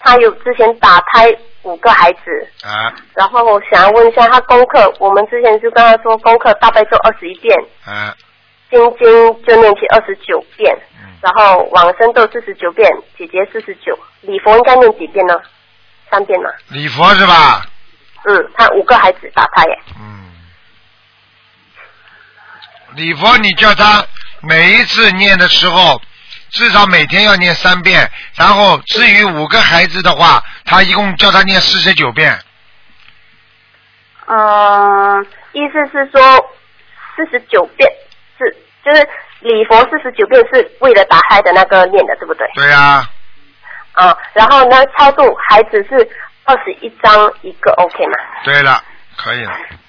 他有之前打胎5个孩子啊， 然后我想要问一下他功课，我们之前就跟他说功课大悲咒21遍， 啊， 心经就念起29遍，然后往生咒49遍，姐姐49，礼佛应该念几遍呢？3遍吗？ 礼佛是吧？ 他5个孩子打胎耶。 礼佛你叫他每一次念的时候至少每天要念3遍，然后至于5个孩子的话，他一共叫他念49遍。 意思是说49遍就是礼佛49遍是为了打胎的那个念的，对不对？ 对呀。 然后呢，超度孩子是21张一个 ，OK 吗？ 对了，可以了。